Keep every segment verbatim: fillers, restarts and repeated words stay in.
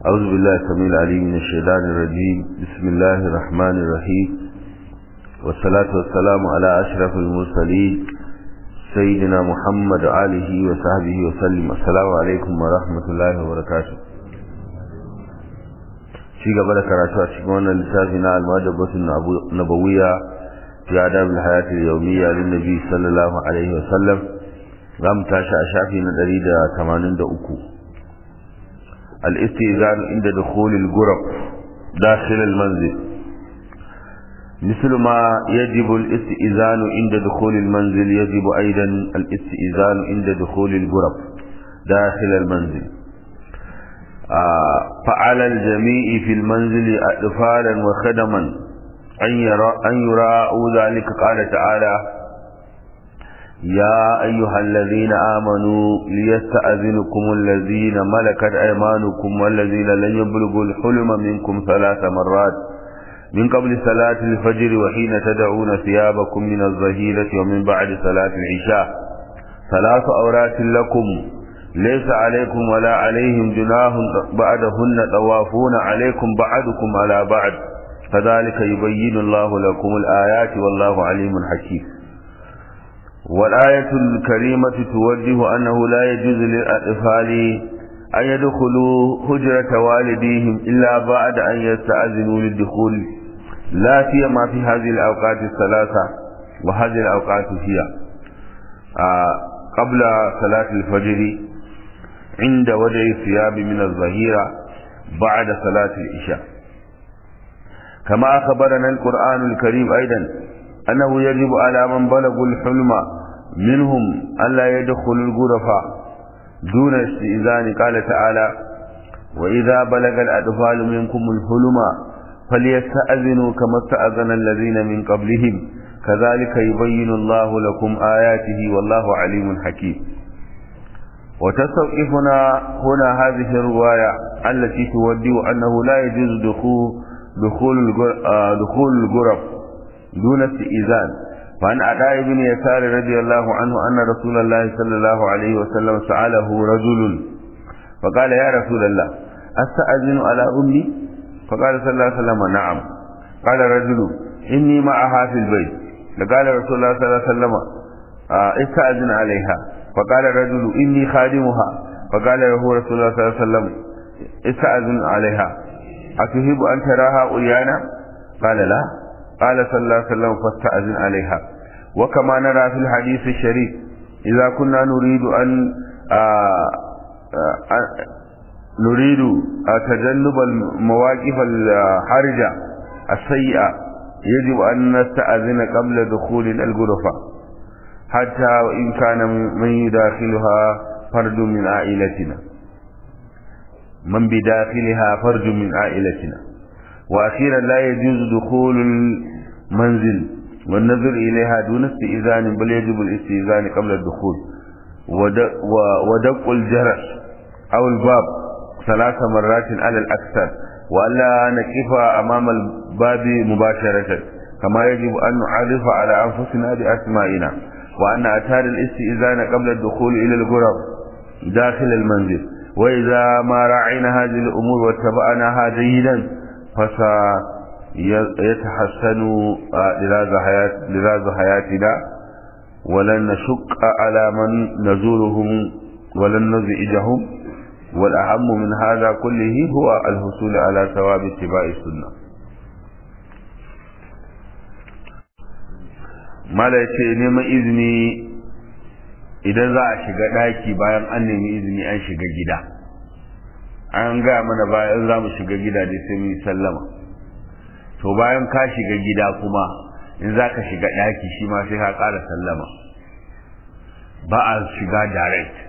أعوذ بالله السميع العليم من الشيطان الرجيم. بسم الله الرحمن الرحيم، والصلاة والسلام على أشرف المرسلين سيدنا محمد وآله وصحبه وسلم. السلام عليكم ورحمة الله وبركاته. في قبل كراتو أشكونا لسافنا المؤدبة النبوية في آداب الحياة اليومية للنبي صلى الله عليه وسلم. قام تاشا أشافي ندريد ثمانين دقوق. الاستئذان عند دخول الغرف داخل المنزل، مثل ما يجب الاستئذان عند دخول المنزل يجب أيضا الاستئذان عند دخول الغرف داخل المنزل. آه فعلى الجميع في المنزل أطفالا وخدما أن يرى أن يراءوا ذلك. قال تعالى: يا أيها الذين آمنوا ليستأذنكم الذين ملكت أيمانكم والذين لن يبلغوا الحلم منكم ثلاث مرات من قبل صلاة الفجر وحين تدعون ثيابكم من الظهيرة ومن بعد صلاة العشاء، ثلاث أورات لكم ليس عليكم ولا عليهم جناح بعدهن طوافون عليكم بعضكم على بعض كذلك يبين الله لكم الآيات والله عليم حكيم. والآية الكريمة توجه أنه لا يجوز للأطفال أن يدخلوا حجرة والديهم إلا بعد أن يستأذنوا للدخول، لا سيما في هذه الأوقات الثلاثة، وهذه الأوقات هي آه قبل صلاة الفجر، عند وضع الثياب من الظهيرة، بعد صلاة العشاء. كما أخبرنا القرآن الكريم أيضا أنه يجب على من بلغوا الحلم منهم ألا يدخلوا الغرف دون استئذان. قال تعالى: وإذا بلغ الأطفال منكم الحلم فليستأذنوا كما استأذن الذين من قبلهم كذلك يبين الله لكم آياته والله عليم حكيم. وتستوقفنا هنا هذه الرواية التي تودي أنه لا يجوز دخول دخول الغرف دون استئذان. فعن عطاء بن يسار رضي الله عنه أن رسول الله صلى الله عليه وسلم سأله رجل فقال: يا رسول الله أستأذن على أمي؟ فقال صلى الله عليه وسلم: نعم. قال رجل: إني معها في البيت. فقال رسول الله صلى الله عليه وسلم: استأذن عليها. فقال الرجل: إني خادمها. فقال له رسول الله صلى الله عليه وسلم: استأذن عليها، أتحب أن تراها عريانا؟ قال: لا. قال صلى الله عليه وسلم: فاستأذن عليها. وكما نرى في الحديث الشريف إذا كنا نريد أن آآ آآ نريد تجنب المواقف الحرجة السيئة يجب أن نستأذن قبل دخول الغرفة، حتى وإن كان من يداخلها فرد من عائلتنا من بداخلها فرد من عائلتنا. وأخيرا لا يجوز دخول المنزل والنظر إليها دون استئذان، بل يجب الاستئذان قبل الدخول. ودق الجرس أو الباب ثلاث مرات على الأكثر، وألا نقف أمام الباب مباشرة، كما يجب أن نعرف على أنفسنا بأسمائنا، وأن أتار الاستئذان قبل الدخول إلى الغرف داخل المنزل. وإذا ما راعينا هذه الأمور واتبعناها جيدا فسيتحسن لراز حياتنا، ولن نشق على من نزورهم ولن نزعجهم. والأهم من هذا كله هو الحصول على ثواب اتباع السنة. mala yace neman izini idan za a shiga daki bayan an nemi izini an shiga gida. An ga mana bayan za mu shiga gida dai sai mu sallama. To bayan ka shiga gida kuma in za ka shiga daki shi ma sai ka ƙara sallama. Ba a shiga direct.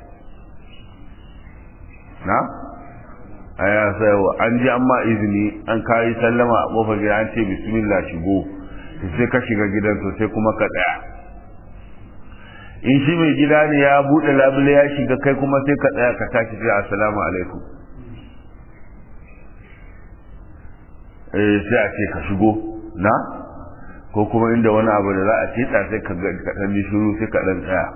Na? Aya sai an ji amma izini an kai sallama a kofar gida an ce bismillah shigo. Sai ka shiga gidan to sai kuma ka tsaya. In shi mai gida ne ya bude labule ya shiga kai kuma sai ka tsaya ka tashi sai assalamu alaikum. Eh sai a ce ka shigo na ko kuma inda wani abu da za a ce ta sai ka ga ka dan shiru sai ka dan tsaya.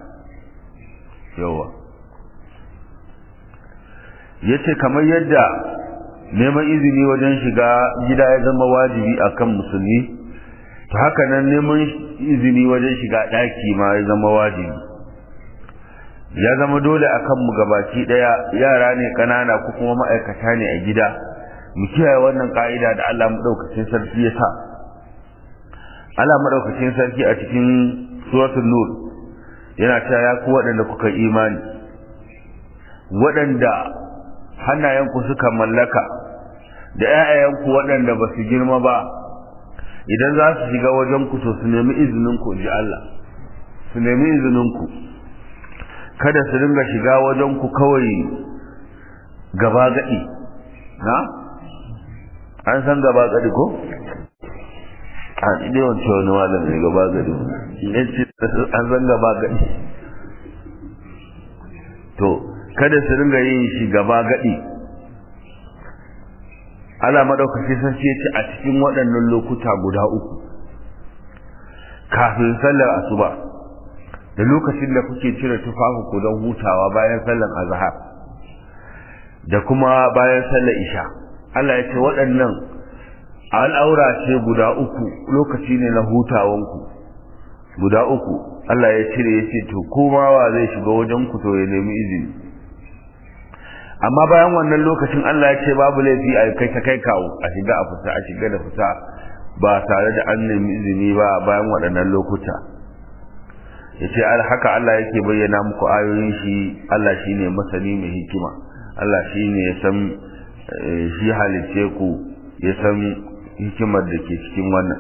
Yawa. Yace kamar yadda neman izini wajen shiga gida ya zama wajibi akan musulmi, to haka nan neman izini wajen shiga daki ma ya zama wajibi. Ya zama dole akan mu gabaki daya, yara ne kanana ko kuma ma'aikata ne a gida, mu kiyaye wannan ka'ida da Allah madaukakin sarki ya sa. Allah madaukakin sarki a cikin suratul nur yana cewa ya ku waɗanda kuka imani, waɗanda hannayenku suka mallaka da ƴaƴayenku waɗanda ba su girma ba, idan za su shiga wajen ku to su nemi izinin ku, ji Allah, su nemi izinin ku, kada su dinga shiga wajen ku kawai gaba gadi. Na an san gaba gadi ko a ɗaya wancan wani malam ne gaba gadi, yanci an san gaba gadi. To kada su dinga yin shi gaba gadi. Allah madaukaki sarki ya ce a cikin waɗannan lokuta guda uku, kafin sallar asuba da lokacin da kuke cire tufafin ku don hutawa bayan sallar azhar da kuma bayan sallar isha, Allah ya ce waɗannan al'aura ce guda uku, lokaci ne na hutawanku guda uku. Allah ya cire ya ce to kowa wa zai shiga wajen ku to ya nemi izini. Amma bayan wannan lokacin Allah ya ce babu laifi a kai ta kai kawo, a shiga a fita, a shiga da fita ba tare da an nemi izini ba bayan waɗannan lokuta. Ya ce haka Allah yake bayyana muku ayoyin shi. Allah shi ne masani mai hikima, Allah shi ne ya san shi halicce ku, ya san hikimar da ke cikin wannan.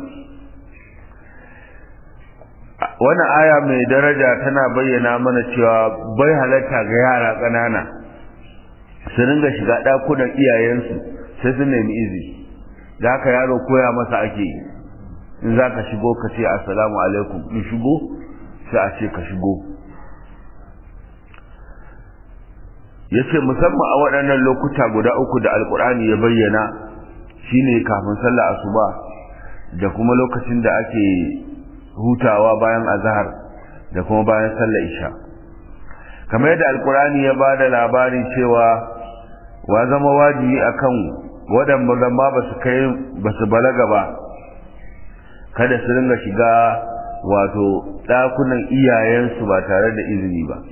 Wannan aya mai daraja tana bayyana mana cewa bai halatta ga yara ƙanana su ringa shiga ɗakunan iyayensu sai su nemi izini. da haka yaro koya masa ake yi, in za ka shigo ka ce assalamu alaikum, in shigo sai a ce ka shigo. ya ce musamman a waɗannan lokuta guda uku da alkur'ani ya bayyana, shine kafin sallar asuba da kuma lokacin da ake hutawa bayan azhar da kuma bayan sallar isha. kamar yadda alkur'ani ya ba da labarin cewa wa zama wajibi akan waɗanda ma ba su kai ba su balaga ba kada su ringa shiga wato ɗakunan iyayensu ba tare da izini ba.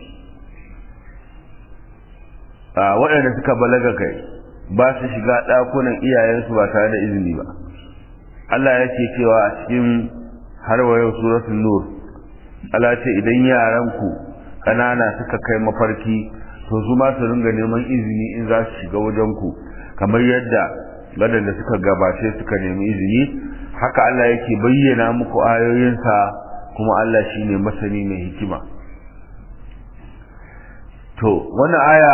a waɗanda suka balaga kai ba su shiga ɗakunan iyayensu ba tare da izini ba. Allah ya ce cewa a cikin har wa yau suratul nur, Allah ce idan yaranku ƙanana suka kai mafarki to su ma su ringa neman izini in za su shiga wajenku, kamar yadda waɗanda suka gabace suka nemi izini. haka Allah yake bayyana muku ayoyinsa, kuma Allah shine masani mai hikima. to wannan aya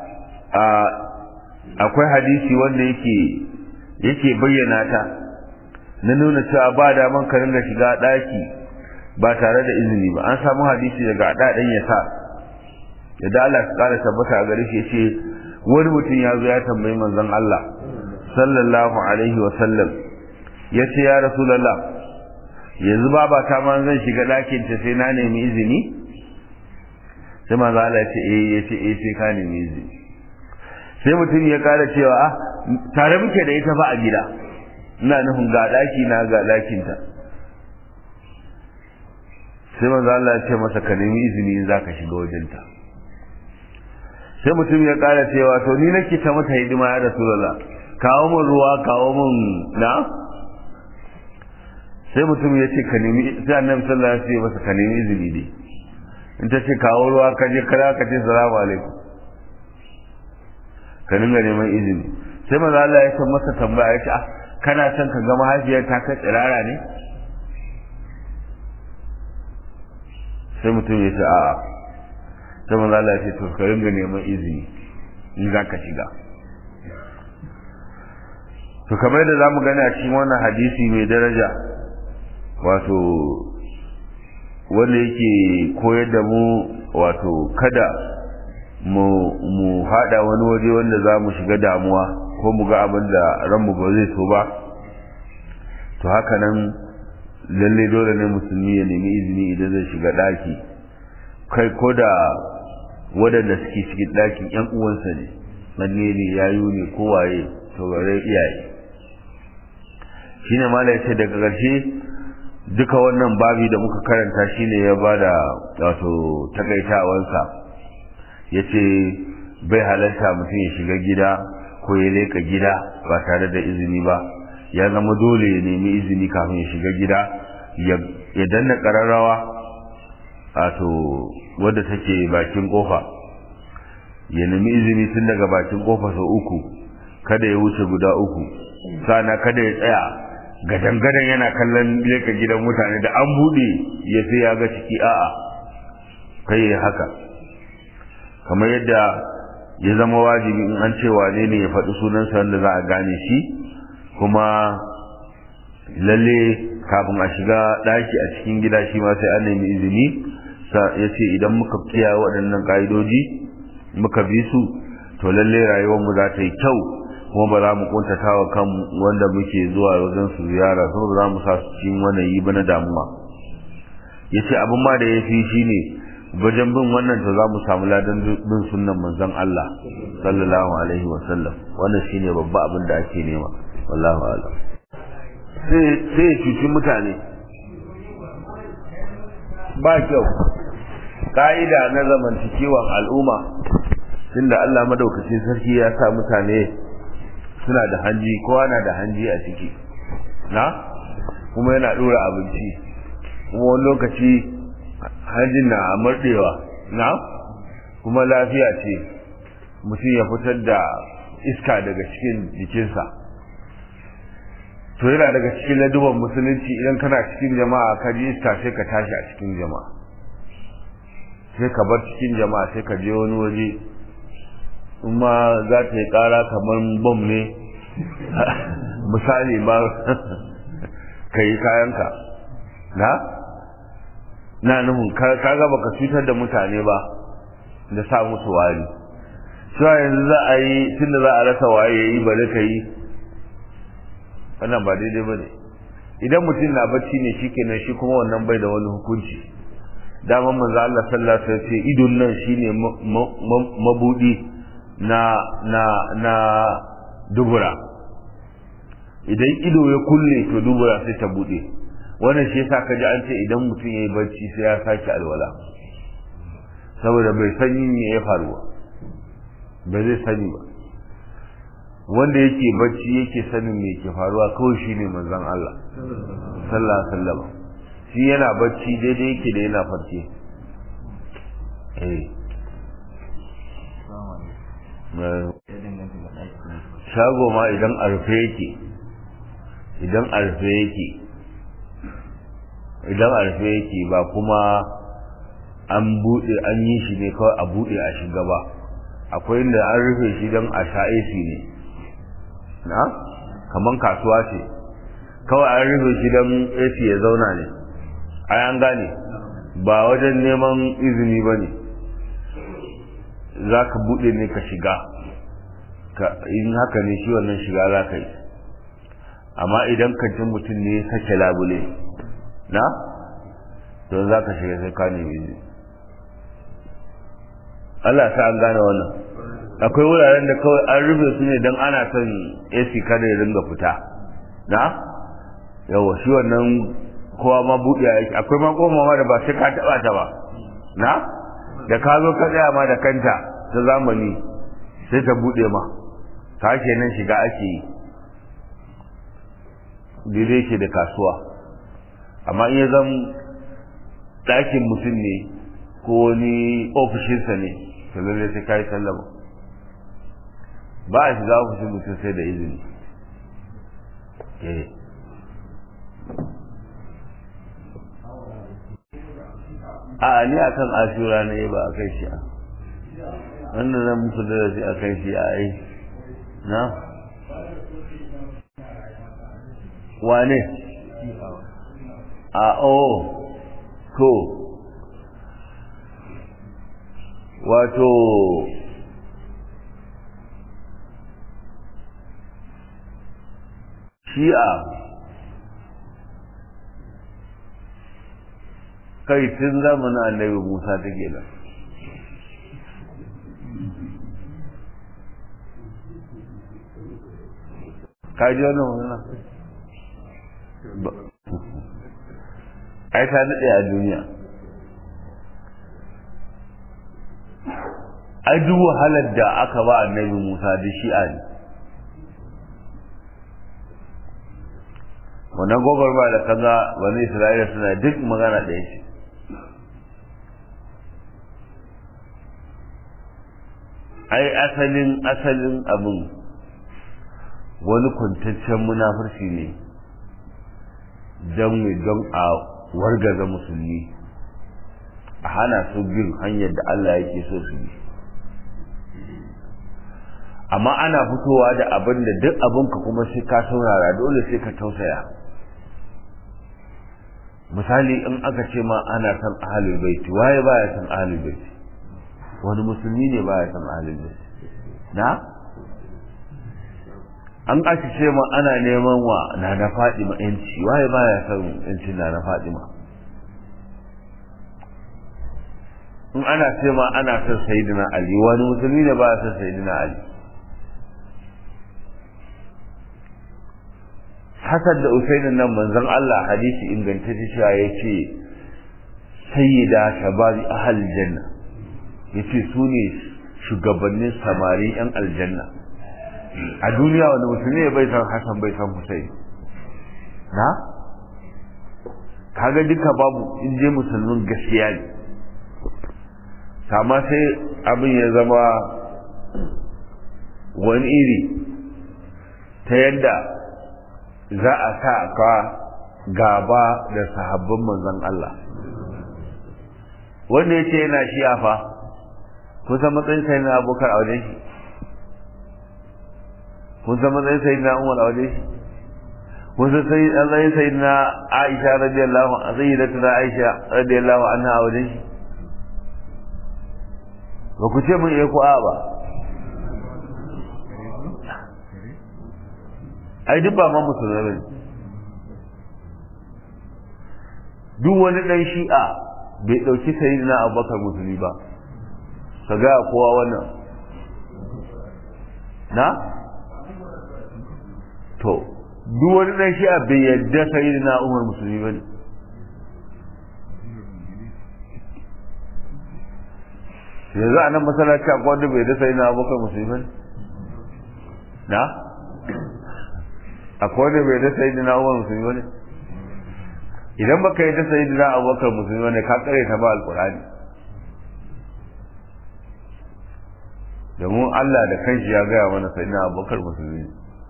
akwai hadisi wanda yake yake bayyana ta, na nuna cewa ba daman ka ringa shiga daki ba tare da izini ba. an samu hadisi daga dadan yasa da Allah ya kara tabbata a gare shi, yace wani mutum ya zo ya tambayi manzon Allah sallallahu alaihi wa sallam, yace ya rasulullah, yanzu baba ta ma zan shiga dakin ta sai na nemi izini? sai manzon Allah yace eh yace eh sai ka nemi izini. sai mutum ya kara cewa ah tare muke da ita ba a gida, ina nufin ga daki na ga dakin ta. sai manzo Allah ya ce masa ka nemi izini in zaka shiga wajenta. sai mutum ya kara cewa to ni nake ta mata hidima ya Rasulullah, kawo mun ruwa kawo mun na. sai mutum ya ce ka nemi, sai Annabi sallallahu alaihi wasallam ya ce masa ka nemi izini dai. in ta ce kawo ruwa ka je kira ka ce salamu alaikum, ka dinga neman izini. sai manzo Allah ya san masa tambaya ya ce ah kana son ka ga mahaifiyar ta ka tsirara ne? sai mutum ya ce a'a. sai manzo Allah ya ce to ka dinga neman izini in za ka shiga. to kamar da zamu gani a cikin wannan hadisi mai daraja, wato wanda yake koyar da mu wato kada mu mu hada wani waje wanda za mu shiga damuwa ko mu ga abin da ranmu ba zai so ba. to haka nan lalle dole ne musulmi ya nemi izini idan zai shiga daki, kai ko da waɗanda suke cikin dakin yan uwansa ne, manne ne yayu ne ko waye, to bare iyaye shine malai ce daga ƙarshe duka wannan babi da muka karanta shine ya bada wato takaitawansa yace bai halarta mutum ya shiga gida ko ya leka gida ba tare da izini ba ya zama dole ya nemi izini kafin ya shiga gida ya danna kararrawa wato wadda take bakin kofa ya nemi izini tun daga bakin kofa sau uku kada ya wuce guda uku sana kada ya tsaya gadan-gadan yana kallon leka gidan mutane da an bude ya sai ya ga ciki a'a kai ya haka kamar yadda ya zama wajibi in an ce wane ne ya faɗi sunansa wanda za a gane shi kuma lalle kafin a shiga ɗaki a cikin gida shi ma sai an nemi izini ya ce idan muka kiyaye waɗannan ƙa'idoji muka bi su to lalle rayuwarmu za ta yi kyau kuma ba za mu kuntata wa kan wanda muke zuwa wajen su ziyara kuma ba za mu sa su cikin wannan yi ba na damuwa ya ce abin ma da ya fi shi ne wajen bin wannan to za mu samu ladan bin sunnan manzon Allah sallallahu alaihi wa sallam wannan shine babba abin da ake nema wallahu a'lam sai sai cuci mutane ba kyau ka'ida na zamantakewar al'umma tunda Allah madaukakin sarki ya sa mutane suna da hanji kowa na da hanji a ciki na kuma yana dora abinci kuma wani lokaci hanjin na murdewa na kuma lafiya ce mutum ya fitar da iska daga cikin jikinsa to yana daga cikin laduban musulunci idan kana cikin jama'a ka ji iska sai ka tashi a cikin jama'a sai ka bar cikin jama'a sai ka je wani waje in ma za ta yi kara kamar bom ne misali ba ka yi kayanka na na nufin ka ga baka cutar da mutane ba da sa musu wari cewa yanzu za a yi tunda za a rasa waye ya yi bari ka yi wannan ba daidai ba ne idan mutum na bacci ne shi kenan shi kuma wannan bai da wani hukunci daman manzo Allah sallallahu alaihi wasallam ce idon nan shine mabudi na na na dubura idan ido ya kulle to dubura sai ta bude wannan shi yasa kaji an ce idan mutum yayi bacci sai ya saki alwala saboda bai sani me ya faru ba zai sani ba wanda yake bacci yake sanin me ke faruwa kawai shine manzon Allah sallallahu alaihi wasallam shi yana bacci daidai yake da yana farke eh shago ma idan arfe yake idan arfe yake idan arfe yake ba kuma an bude an yi shi ne kawai a bude a shiga ba akwai inda an rufe shi don a sha A C ne na kaman kasuwa ce kawai an rufe shi don A C ya zauna ne ai an gane ba wajen neman izini ba ne za ka bude ne ka shiga in haka ne shi wannan shiga za ka yi amma idan kantin mutum ne ya sake labule na don za ka shiga sai ka nemi izini Allah sa an gane wannan akwai wuraren da kawai an rufe su ne don ana son A C kada ya ringa fita na yawa shi wannan kowa ma buɗe yake akwai ma goma ma da ba sai ka taɓa ta ba na da ka zo ka tsaya ma da kanta ta zamani sai ta buɗe ma ka kenan shiga ake yi daidai ke da kasuwa amma in ya zan ɗakin mutum ne ko wani ofishinsa ne to lalle sai kai sallama ba a shiga ofishin mutum sai da izini eh a ni akan ashura ne ba a kai shi a wannan zan muku da shi a kai shi a ai na wane a o to wato shi'a kai tun zamanin annabi Musa take nan ka ji wannan wannan ai ta daɗe a duniya. Ai duk wahalar da aka ba annabi Musa da shi'a ne. Wannan gobar ba da kaza wani Isra'ila suna duk magana da yake. Ai asalin asalin abin wani kwantaccen munafurci ne don don a wargaza musulmi, a hana su bin hanyar da Allah yake so su bi. Amma ana fitowa da abin da duk abinka kuma sai ka saurara, dole sai ka tausaya. Misali in aka ce ma ana son ahlul baiti, waye baya son ahlul baiti? Wani musulmi ne baya son ahlul baiti? Na? An aka ce ma ana neman wa Nana Fatima yanci, waye baya son yancin Nana Fatima? In ana ce ma ana son Sayyidina Ali, wani musulmi ne baya son Sayyidina Ali? Hassan da Usainin nan manzon Allah hadisi ingantacce cewa yace sayyida shababi ahal janna, yace su ne shugabannin samari yan aljanna. A duniya wanda musulmi bai san Hassan bai san Husain? Na? Kaga duka babu, in je musulmin gaskiya ne. Kama sai abin ya zama wani iri ta yadda za a sa ka gaba da sahabban manzon Allah. Wanda yake yana shi'a fa kusa matsayin sai na Abubakar a wajen shi, kusa matsayin sai na Umar a wajen shi, kusa sai Allah sai na Aisha radiyallahu anha, sayyidatuna Aisha radiyallahu anha a wajen shi. Ba ku ce mun iya ku'a ba. Ai duk ba ma musulmai bane. Duk wani dan shi'a bai dauki sayyidina Abubakar musulmi ba. Kaga kowa wannan. Na? To, duk wani dan shi'a bai yadda sayyidina Umar musulmi bane. Yanzu a nan masallaci akwai wanda bai yadda sayyidina Abubakar musulmi bane? Na? Akwai wanda bai da sayyidina Umar musulmi bane? Idan baka yi da sayyidina Abubakar musulmi bane ka kare ta ba alqur'ani. Domin Allah da kanshi ya gaya mana sayyidina Abubakar musulmi.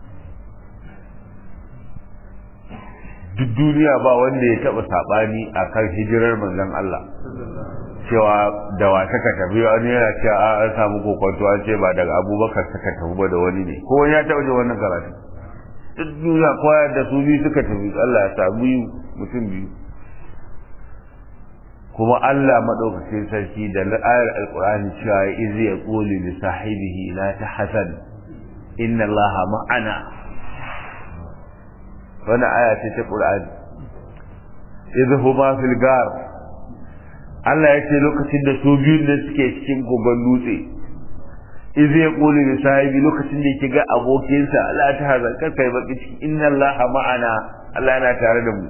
Duk duniya ba wanda ya taba sabani akan hijirar manzon Allah cewa da wa taka tafi, wani yana cewa an samu kokonto an ce ba daga Abubakar taka tafi ba da wani ne, ko wani ya taba jin wannan karatu? Duk duniya kowa da su biyu suka tafi, Allah ya samu mutum biyu. Kuma Allah madaukakin sarki da ayar alqur'ani cewa iz yaqulu li sahibihi la tahzan inna Allaha ma'ana. Wannan aya ce ta Qur'ani. Idh huma fil gar, Allah ya ce lokacin da su biyun da suke cikin gogon dutse, iz yaqulu li sahibi, lokacin da yake ga abokinsa la tahzan kar kai baki ciki, inna Allaha ma'ana, Allah yana tare da mu.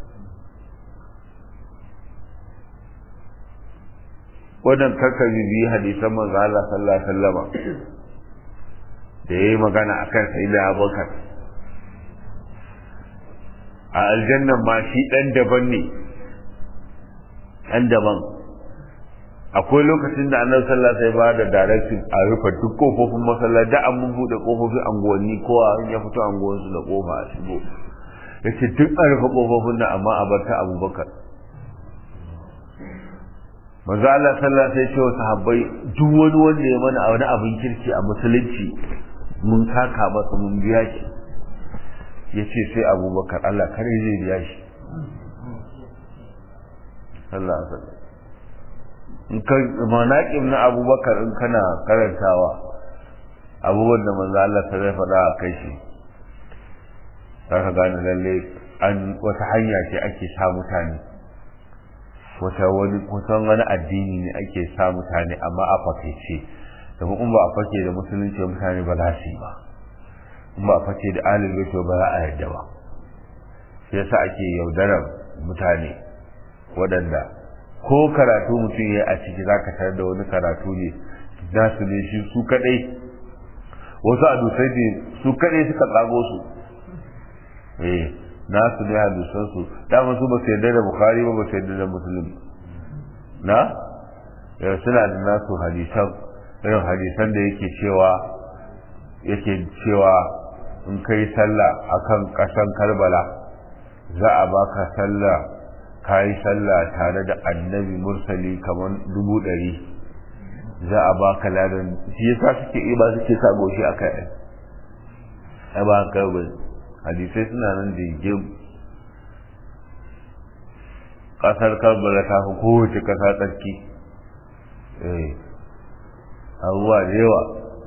Wannan karkar bibi hadisan manzo Allah sallallahu alaihi wasallam da yayi magana akan sayyidina Abubakar. A aljannan ma shi dan daban ne, dan daban. Akwai lokacin da Annabi sallallahu alaihi wasallam ya bada directive a rufe duk kofofin masallaci, da an mun bude kofofin anguwanni, kowa ya fito anguwan su da kofa a shigo. Yace duk an rufe kofofin nan amma a bar ta Abubakar. Manzo Allah sallallahu alaihi wasallam ya ce sahabbai, duk wani wanda ya mana wani abin kirki a musulunci mun kaka masa mun biya shi. Yace sai Abubakar, Allah kare zai biya shi. Allah alaihi wasallam. In ka manaqib na Abubakar in kana karantawa abubuwan da manzo Allah ta zai faɗa a kai shi, zaka gane lalle an wata hanya ce ake sa mutane, wata wani kusan wani addini ne ake sa mutane amma a fakaice, domin in ba a fake da musulunci mutane ba za su yi ba. ba face da ahlul bait ba za a yarda ba sai yasa ake yaudarar mutane waɗanda ko karatu mutum ya a ciki zaka tarar da wani karatu ne nasu ne shi su kadai wasu hadisai ne su kadai suka tsago su eh nasu ne hadisan su dama su ba su yarda da bukhari ba ba su yarda da muslim na yau suna da nasu hadisan irin hadisan da yake cewa yake cewa in kai sallah akan kasan Karbala za a baka sallah kai sallah tare da annabi mursali kamar dubu ɗari za a baka ladan shi yasa suke yi ba suke sa goshi akai ai ba haka ba hadisai suna nan da yake kasar Karbala ta fi kowace kasa tsarki eh abubuwa da yawa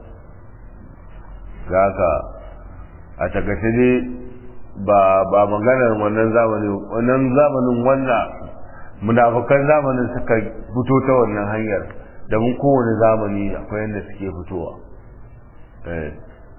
za ka a takaice ne ba ba maganar wannan zamanin wannan zamanin wannan munafukan zamanin suka fito ta wannan hanyar da mun kowane zamani akwai yadda suke fitowa eh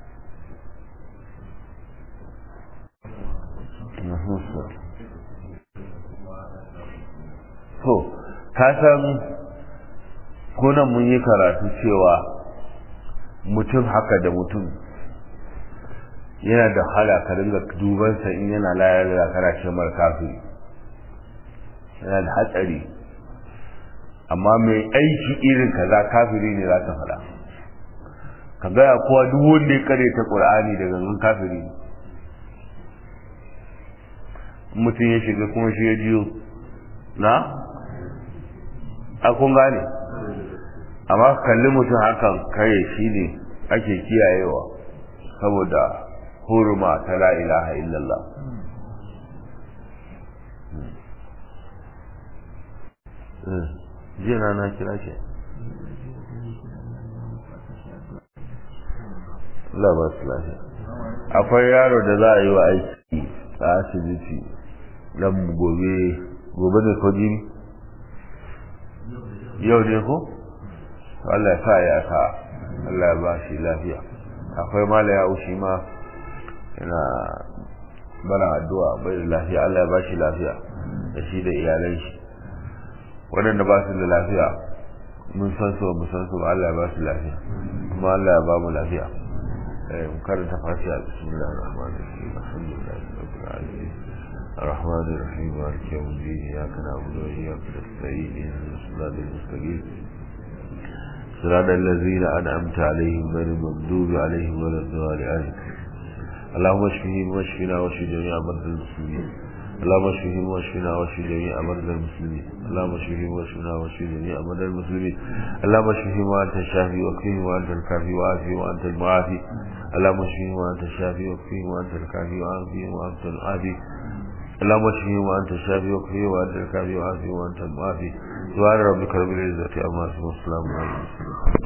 to ka san kunan mun yi karatu cewa mutum haka da mutum yana da hala ka dinga dubansa in yana layar da kana ce mar kafiri yana da hatsari amma mai aiki irin kaza kafiri ne za ta fada ka gaya kowa duk wanda ya kare ta qur'ani daga nan kafiri mutum ya shiga kuma shi ya jiyo na a kun gane amma kalli mutum hakan kai shi ne ake kiyayewa saboda hurma ta la ilaha illallah jiya na na kira shi Allah ba su lafiya akwai yaro da za a yi wa aiki a asibiti nan gobe gobe da kodi yau ne ko Allah ya sa ya sa Allah ya ba shi lafiya akwai mala ya ushi ma yana bana addu'a bai da lafiya Allah ya ba shi lafiya da shi da iyalan shi waɗanda ba su da lafiya mun san su mun san su Allah ya ba su lafiya kuma Allah ya ba mu lafiya eh mun karanta fatiha bismillahir rahmanir rahim alhamdulillahi rabbil alamin الرحمن الرحيم مالك يوم الدين إياك نعبد وإياك نستعين اهدنا الصراط المستقيم صراط الذين أنعمت عليهم غير المغضوب عليهم ولا الضالين اللهم اشفهم واشفنا واشف جميع مرضى المسلمين اللهم اشفهم واشفنا واشف جميع مرضى المسلمين اللهم اشفهم واشفنا واشف جميع مرضى المسلمين اللهم اشفهم وأنت الشافي واكفهم وأنت الكافي وعافهم وأنت المعافي اللهم اشفهم وأنت الشافي واكفهم وأنت الكافي وعافهم وأنت المعافي اللهم اشفهم وأنت الشافي واكفهم وأنت الكافي وعافهم وأنت المعافي سبحان ربك رب العزة عما يصفون وسلام على المرسلين